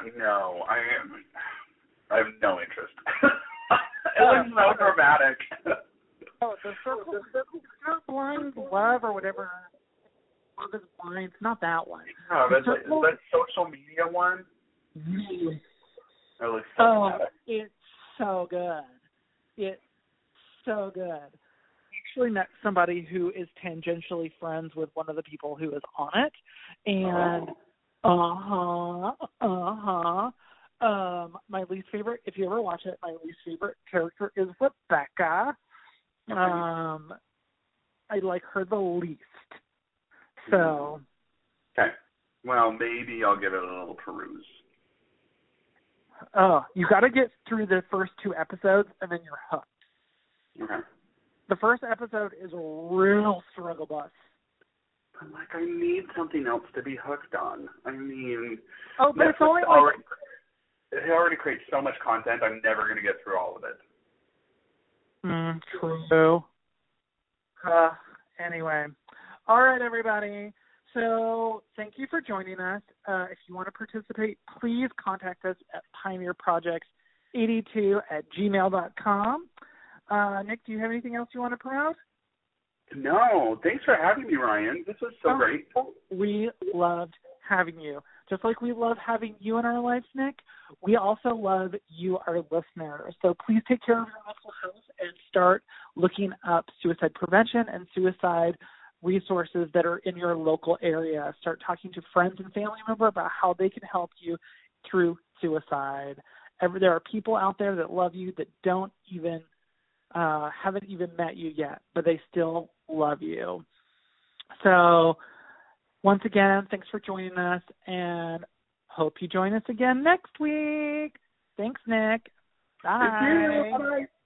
I have no interest. It looks so dramatic. Oh, The Circle. It's not Blind Love or whatever. Love is Blind. It's not that one. No, that's that social media one. Yes. It looks so dramatic. It's so good. It's so good. I actually met somebody who is tangentially friends with one of the people who is on it, and my least favorite, if you ever watch it, my least favorite character is Rebecca. I like her the least. So. Okay. Well, maybe I'll give it a little peruse. You got to get through the first 2 episodes, and then you're hooked. Okay. The first episode is real struggle bus. I'm like, I need something else to be hooked on. I mean, but Netflix, it's only like... It already creates so much content, I'm never going to get through all of it. True. Anyway. All right, everybody. So thank you for joining us. If you want to participate, please contact us at pioneerprojects82@gmail.com. Nick, do you have anything else you want to promote? No. Thanks for having me, Ryan. This was so great. We loved having you. Just like we love having you in our lives, Nick, we also love you, our listeners. So please take care of your mental health and start looking up suicide prevention and suicide resources that are in your local area. Start talking to friends and family members about how they can help you through suicide. There are people out there that love you that don't even haven't even met you yet, but they still love you. So once again, thanks for joining us, and hope you join us again next week. Thanks, Nick. Bye. Bye.